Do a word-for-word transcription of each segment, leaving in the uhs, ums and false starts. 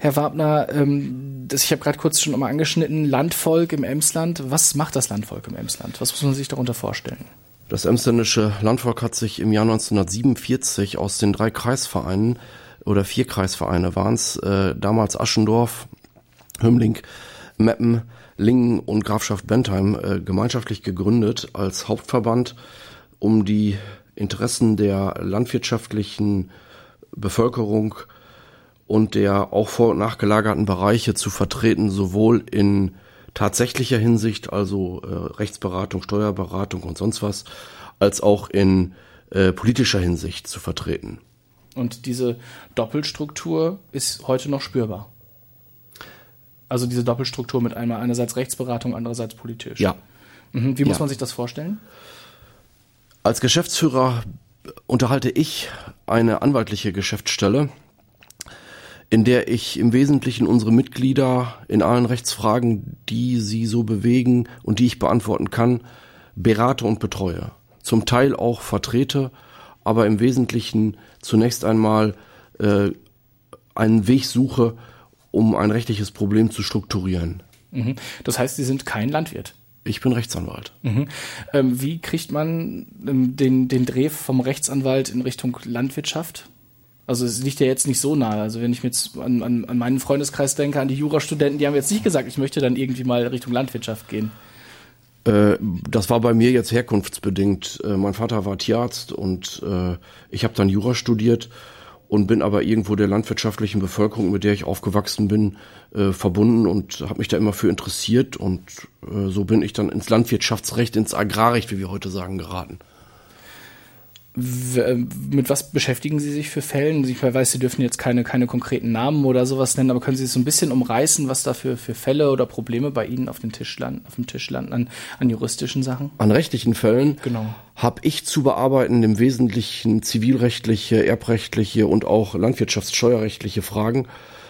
Herr Wabner, ähm, das, ich habe gerade kurz schon mal angeschnitten, Landvolk im Emsland. Was macht das Landvolk im Emsland? Was muss man sich darunter vorstellen? Das emsländische Landvolk hat sich im Jahr neunzehnhundertsiebenundvierzig aus den drei Kreisvereinen, oder vier Kreisvereine waren es, äh, damals Aschendorf, Hümmling, Meppen, Lingen und Grafschaft Bentheim äh, gemeinschaftlich gegründet als Hauptverband, um die Interessen der landwirtschaftlichen Bevölkerung und der auch vor- und nachgelagerten Bereiche zu vertreten, sowohl in tatsächlicher Hinsicht, also äh, Rechtsberatung, Steuerberatung und sonst was, als auch in äh, politischer Hinsicht zu vertreten. Und diese Doppelstruktur ist heute noch spürbar? Also diese Doppelstruktur mit einmal einerseits Rechtsberatung, andererseits politisch? Ja. Mhm. Wie muss ja. man sich das vorstellen? Als Geschäftsführer unterhalte ich eine anwaltliche Geschäftsstelle, in der ich im Wesentlichen unsere Mitglieder in allen Rechtsfragen, die sie so bewegen und die ich beantworten kann, berate und betreue. Zum Teil auch vertrete, aber im Wesentlichen zunächst einmal äh, einen Weg suche, um ein rechtliches Problem zu strukturieren. Mhm. Das heißt, Sie sind kein Landwirt? Ich bin Rechtsanwalt. Mhm. Ähm, wie kriegt man ähm, den, den Dreh vom Rechtsanwalt in Richtung Landwirtschaft? Also es liegt ja jetzt nicht so nahe. Also wenn ich mir jetzt an, an, an meinen Freundeskreis denke, an die Jurastudenten, die haben jetzt nicht gesagt, ich möchte dann irgendwie mal Richtung Landwirtschaft gehen. Äh, das war bei mir jetzt herkunftsbedingt. Äh, mein Vater war Tierarzt und äh, ich habe dann Jura studiert und bin aber irgendwo der landwirtschaftlichen Bevölkerung, mit der ich aufgewachsen bin, äh, verbunden und habe mich da immer für interessiert. Und äh, so bin ich dann ins Landwirtschaftsrecht, ins Agrarrecht, wie wir heute sagen, geraten. W- mit was beschäftigen Sie sich für Fällen? Ich weiß, Sie dürfen jetzt keine, keine konkreten Namen oder sowas nennen, aber können Sie es so ein bisschen umreißen, was da für, für Fälle oder Probleme bei Ihnen auf, den Tisch landen, auf dem Tisch landen an, an juristischen Sachen? An rechtlichen Fällen Genau. habe ich zu bearbeiten im Wesentlichen zivilrechtliche, erbrechtliche und auch landwirtschaftssteuerrechtliche Fragen.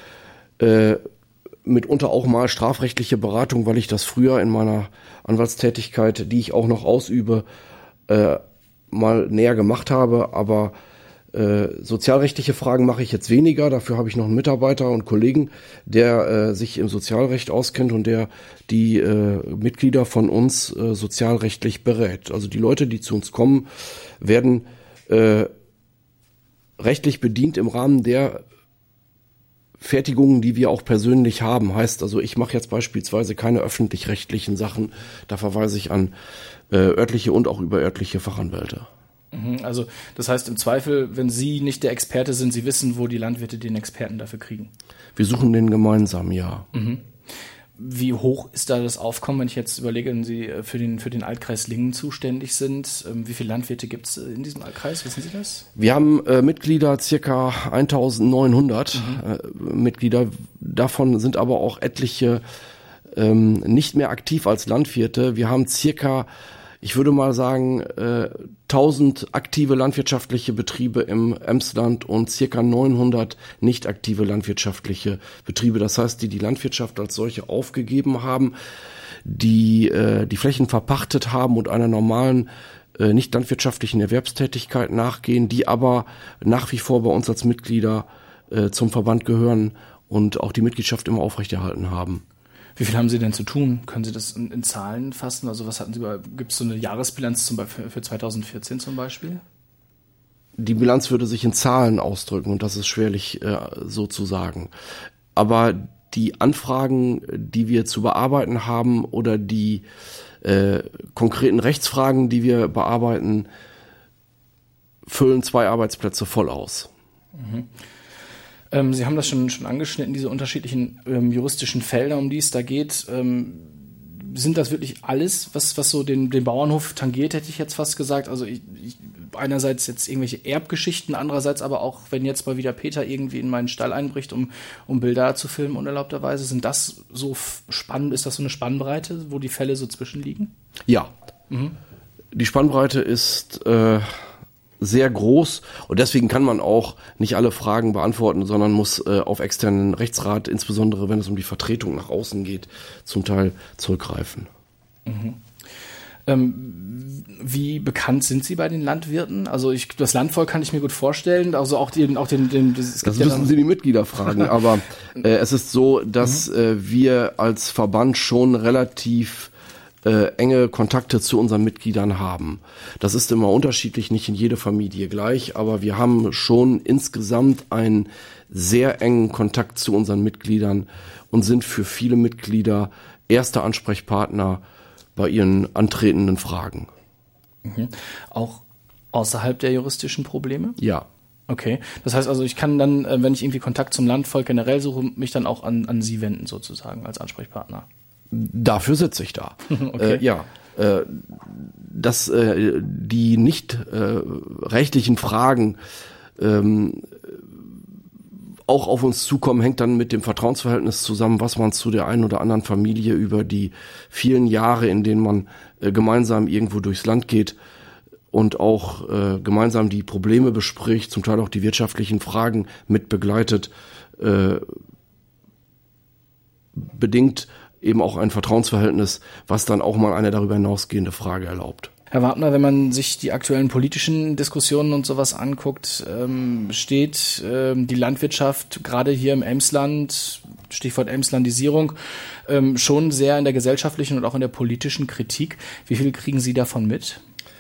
Äh, mitunter auch mal strafrechtliche Beratung, weil ich das früher in meiner Anwaltstätigkeit, die ich auch noch ausübe, äh, mal näher gemacht habe, aber äh, sozialrechtliche Fragen mache ich jetzt weniger. Dafür habe ich noch einen Mitarbeiter und Kollegen, der äh, sich im Sozialrecht auskennt und der die äh, Mitglieder von uns äh, sozialrechtlich berät. Also die Leute, die zu uns kommen, werden äh, rechtlich bedient im Rahmen der Fertigungen, die wir auch persönlich haben. Heißt also, ich mache jetzt beispielsweise keine öffentlich-rechtlichen Sachen. Da verweise ich an äh, örtliche und auch überörtliche Fachanwälte. Also das heißt im Zweifel, wenn Sie nicht der Experte sind, Sie wissen, wo die Landwirte den Experten dafür kriegen. Wir suchen den gemeinsam, ja. Mhm. Wie hoch ist da das Aufkommen, wenn ich jetzt überlege, wenn Sie für den, für den Altkreis Lingen zuständig sind? Wie viele Landwirte gibt es in diesem Altkreis? Wissen Sie das? Wir haben äh, Mitglieder, circa eintausendneunhundert Mhm. äh, Mitglieder. Davon sind aber auch etliche ähm, nicht mehr aktiv als Landwirte. Wir haben circa, ich würde mal sagen, äh, tausend aktive landwirtschaftliche Betriebe im Emsland und circa neunhundert nicht aktive landwirtschaftliche Betriebe. Das heißt, die die Landwirtschaft als solche aufgegeben haben, die äh, die Flächen verpachtet haben und einer normalen äh, nicht landwirtschaftlichen Erwerbstätigkeit nachgehen, die aber nach wie vor bei uns als Mitglieder äh, zum Verband gehören und auch die Mitgliedschaft immer aufrechterhalten haben. Wie viel haben Sie denn zu tun? Können Sie das in, in Zahlen fassen? Also was hatten Sie über, gibt es so eine Jahresbilanz zum Beispiel für zweitausendvierzehn zum Beispiel? Die Bilanz würde sich in Zahlen ausdrücken und das ist schwerlich äh, so zu sagen. Aber die Anfragen, die wir zu bearbeiten haben oder die äh, konkreten Rechtsfragen, die wir bearbeiten, füllen zwei Arbeitsplätze voll aus. Mhm. Ähm, Sie haben das schon, schon angeschnitten, diese unterschiedlichen ähm, juristischen Felder, um die es da geht. Ähm, sind das wirklich alles, was, was so den, den Bauernhof tangiert, hätte ich jetzt fast gesagt? Also ich, ich, einerseits jetzt irgendwelche Erbgeschichten, andererseits aber auch, wenn jetzt mal wieder Peter irgendwie in meinen Stall einbricht, um, um Bilder zu filmen unerlaubterweise, sind das so spannend, ist das so eine Spannbreite, wo die Fälle so zwischenliegen? Ja, Mhm. die Spannbreite ist äh, sehr groß und deswegen kann man auch nicht alle Fragen beantworten, sondern muss äh, auf externen Rechtsrat, insbesondere wenn es um die Vertretung nach außen geht, zum Teil zurückgreifen. Mhm. Ähm, wie bekannt sind Sie bei den Landwirten? Also ich, das Landvolk kann ich mir gut vorstellen, also auch den, auch den, den das, das müssen ja Sie die Mitglieder fragen, aber äh, es ist so, dass mhm. äh, wir als Verband schon relativ Äh, enge Kontakte zu unseren Mitgliedern haben. Das ist immer unterschiedlich, nicht in jeder Familie gleich, aber wir haben schon insgesamt einen sehr engen Kontakt zu unseren Mitgliedern und sind für viele Mitglieder erster Ansprechpartner bei ihren antretenden Fragen. Mhm. Auch außerhalb der juristischen Probleme? Ja. Okay, das heißt also, ich kann dann, wenn ich irgendwie Kontakt zum Landvolk generell suche, mich dann auch an, an Sie wenden sozusagen als Ansprechpartner? Dafür sitze ich da. Okay. Äh, ja, äh, dass äh, die nicht äh, rechtlichen Fragen ähm, auch auf uns zukommen, hängt dann mit dem Vertrauensverhältnis zusammen, was man zu der einen oder anderen Familie über die vielen Jahre, in denen man äh, gemeinsam irgendwo durchs Land geht und auch äh, gemeinsam die Probleme bespricht, zum Teil auch die wirtschaftlichen Fragen mit begleitet, äh, bedingt eben auch ein Vertrauensverhältnis, was dann auch mal eine darüber hinausgehende Frage erlaubt. Herr Wagner, wenn man sich die aktuellen politischen Diskussionen und sowas anguckt, ähm, steht ähm, die Landwirtschaft gerade hier im Emsland, Stichwort Emslandisierung, ähm, schon sehr in der gesellschaftlichen und auch in der politischen Kritik. Wie viel kriegen Sie davon mit?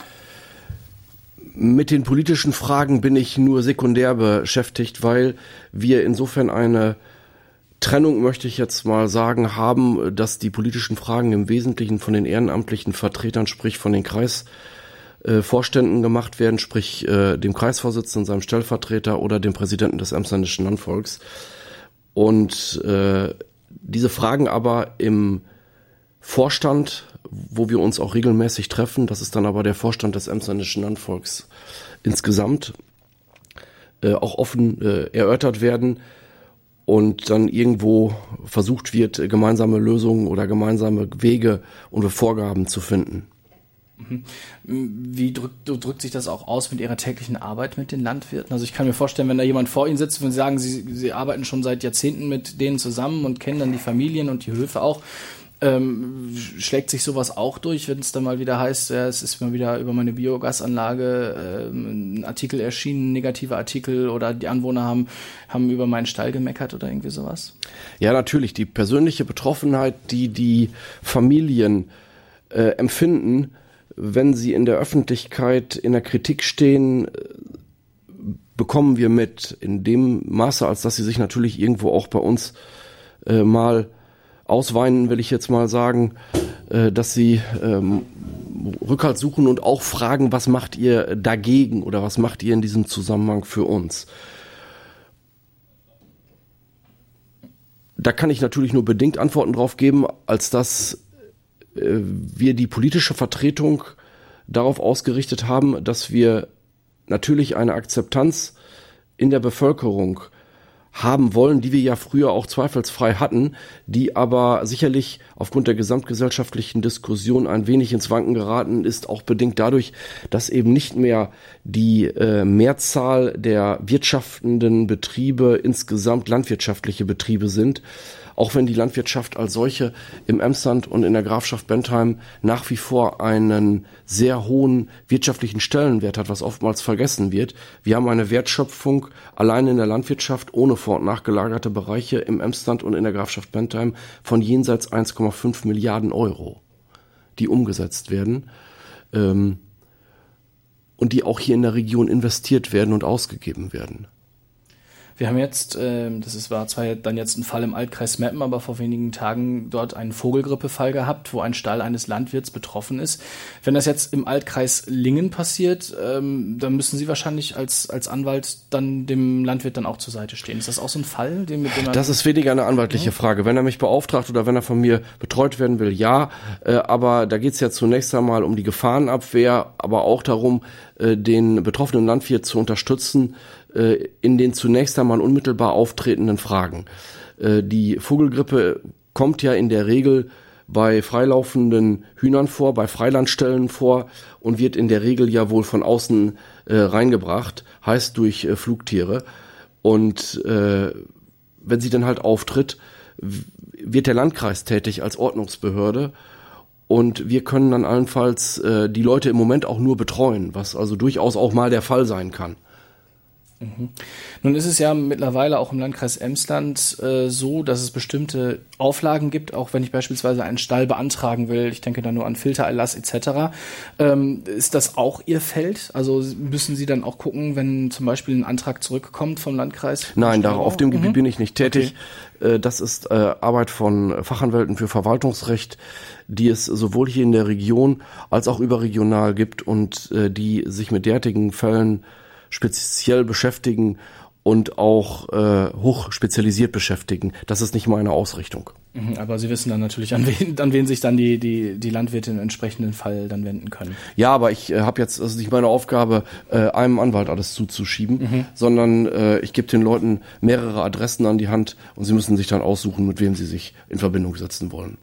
Mit den politischen Fragen bin ich nur sekundär beschäftigt, weil wir insofern eine Trennung, möchte ich jetzt mal sagen, haben, dass die politischen Fragen im Wesentlichen von den ehrenamtlichen Vertretern, sprich von den Kreisvorständen gemacht werden, sprich äh, dem Kreisvorsitzenden, seinem Stellvertreter oder dem Präsidenten des Emsländischen Landvolks. Und äh, diese Fragen aber im Vorstand, wo wir uns auch regelmäßig treffen, das ist dann aber der Vorstand des Emsländischen Landvolks insgesamt, äh, auch offen äh, erörtert werden. Und dann irgendwo versucht wird, gemeinsame Lösungen oder gemeinsame Wege und Vorgaben zu finden. Wie drückt, drückt sich das auch aus mit Ihrer täglichen Arbeit mit den Landwirten? Also ich kann mir vorstellen, wenn da jemand vor Ihnen sitzt und Sie sagen, Sie, Sie arbeiten schon seit Jahrzehnten mit denen zusammen und kennen dann die Familien und die Höfe auch, ähm, schlägt sich sowas auch durch, wenn es dann mal wieder heißt, ja, es ist mal wieder über meine Biogasanlage ähm, ein Artikel erschienen, ein negativer Artikel, oder die Anwohner haben, haben über meinen Stall gemeckert oder irgendwie sowas? Ja, natürlich. Die persönliche Betroffenheit, die die Familien äh, empfinden, wenn sie in der Öffentlichkeit in der Kritik stehen, bekommen wir mit, in dem Maße, als dass sie sich natürlich irgendwo auch bei uns äh, mal ausweinen, will ich jetzt mal sagen, äh, dass sie ähm, Rückhalt suchen und auch fragen, was macht ihr dagegen oder was macht ihr in diesem Zusammenhang für uns? Da kann ich natürlich nur bedingt Antworten drauf geben, als dass äh, wir die politische Vertretung darauf ausgerichtet haben, dass wir natürlich eine Akzeptanz in der Bevölkerung haben wollen, die wir ja früher auch zweifelsfrei hatten, die aber sicherlich aufgrund der gesamtgesellschaftlichen Diskussion ein wenig ins Wanken geraten ist, auch bedingt dadurch, dass eben nicht mehr die äh, Mehrzahl der wirtschaftenden Betriebe insgesamt landwirtschaftliche Betriebe sind, auch wenn die Landwirtschaft als solche im Emsland und in der Grafschaft Bentheim nach wie vor einen sehr hohen wirtschaftlichen Stellenwert hat, was oftmals vergessen wird. Wir haben eine Wertschöpfung allein in der Landwirtschaft ohne vor- und nachgelagerte Bereiche im Emsland und in der Grafschaft Bentheim von jenseits eins Komma fünf Milliarden Euro, die umgesetzt werden ähm, und die auch hier in der Region investiert werden und ausgegeben werden. Wir haben jetzt, äh, das ist, war zwar dann jetzt ein Fall im Altkreis Meppen, aber vor wenigen Tagen dort einen Vogelgrippefall gehabt, wo ein Stall eines Landwirts betroffen ist. Wenn das jetzt im Altkreis Lingen passiert, ähm, dann müssen Sie wahrscheinlich als als Anwalt dann dem Landwirt dann auch zur Seite stehen. Ist das auch so ein Fall? Den, mit dem man das ist weniger eine anwaltliche ja. Frage. Wenn er mich beauftragt oder wenn er von mir betreut werden will, ja. Äh, aber da geht es ja zunächst einmal um die Gefahrenabwehr, aber auch darum, äh, den betroffenen Landwirt zu unterstützen, in den zunächst einmal unmittelbar auftretenden Fragen. Die Vogelgrippe kommt ja in der Regel bei freilaufenden Hühnern vor, bei Freilandstellen vor und wird in der Regel ja wohl von außen äh, reingebracht, heißt durch äh, Flugtiere. Und äh, wenn sie dann halt auftritt, wird der Landkreis tätig als Ordnungsbehörde Und wir können dann allenfalls äh, die Leute im Moment auch nur betreuen, was also durchaus auch mal der Fall sein kann. Mhm. Nun ist es ja mittlerweile auch im Landkreis Emsland äh, so, dass es bestimmte Auflagen gibt, auch wenn ich beispielsweise einen Stall beantragen will. Ich denke da nur an Filtererlass et cetera. Ähm, ist das auch Ihr Feld? Also müssen Sie dann auch gucken, wenn zum Beispiel ein Antrag zurückkommt vom Landkreis? Nein, da, auf dem mhm. Gebiet bin ich nicht tätig. Okay. Äh, das ist äh, Arbeit von Fachanwälten für Verwaltungsrecht, die es sowohl hier in der Region als auch überregional gibt und äh, die sich mit derartigen Fällen speziell beschäftigen und auch äh, hoch spezialisiert beschäftigen. Das ist nicht meine Ausrichtung. Aber Sie wissen dann natürlich, an wen, an wen sich dann die, die, die Landwirte im entsprechenden Fall dann wenden können. Ja, aber ich äh, habe jetzt, es ist nicht meine Aufgabe, äh, einem Anwalt alles zuzuschieben, mhm. sondern äh, ich gebe den Leuten mehrere Adressen an die Hand und sie müssen sich dann aussuchen, mit wem sie sich in Verbindung setzen wollen.